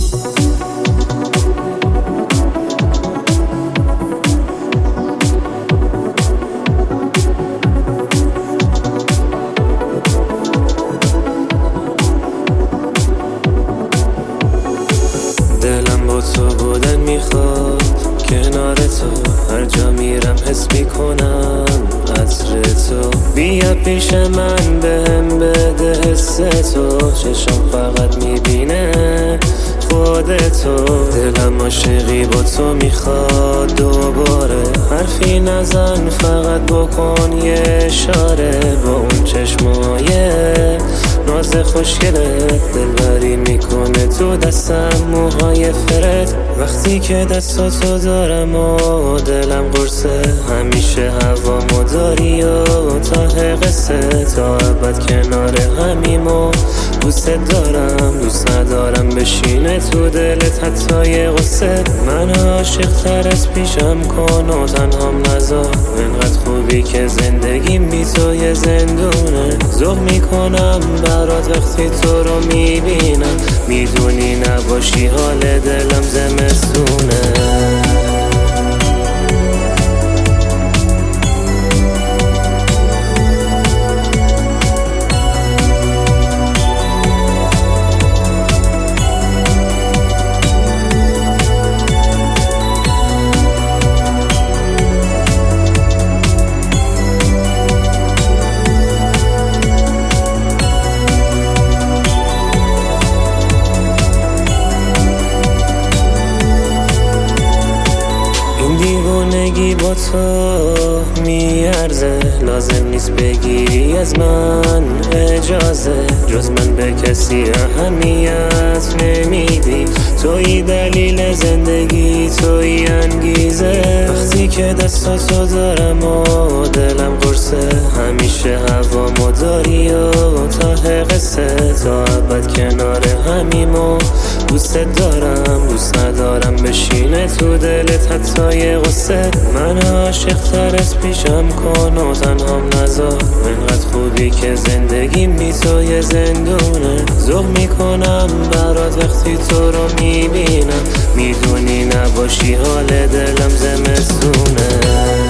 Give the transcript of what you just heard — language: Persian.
دلم با تو بودن میخواد، کنار تو هر جا میرم حس میکنم عطر تو. بیا پیش من بهم بده حس تو، چشم فقط میبینه خودتو. دلم عاشقی با تو میخواد دوباره، حرفی نزن فقط بکن یه اشاره. با اون چشمای ناز خوشگلت دلبری میکنه تو دستم موهای فرد. وقتی که دستاتو دارم و دلم قرصه، همیشه هوامو داری و ته قصه. تا ابد کنار همیم و دوست دارم بشینه تو دلت حتی یه قصه. من عاشق تر از پیشم کن و تنهام نذار، انقدر خوبی که زندگی بی تو یه زندونه. ذوق میکنم برات وقتی تو رو میبینم، میدونی نباشی حال دلم زمستونه. دیوونگی با تو میارزه، لازم نیست بگیری از من اجازه. جز من به کسی اهمیت نمیدی، توی دلیل زندگی، توی انگیزه. وقتی که دستاتو دارم و دلم قرصه، همیشه هوامو داری و ته قصه. تا ابد کنار همیم و دوست ندارم بشینه تو دلت حتی یه قصه. من عاشق تر از پیشم کن و تنهام نذار، انقدر خوبی که زندگی بی تو یه زندونه. ذوق میکنم برات وقتی تو رو میبینم، میدونی نباشی حال دلم زمستونه.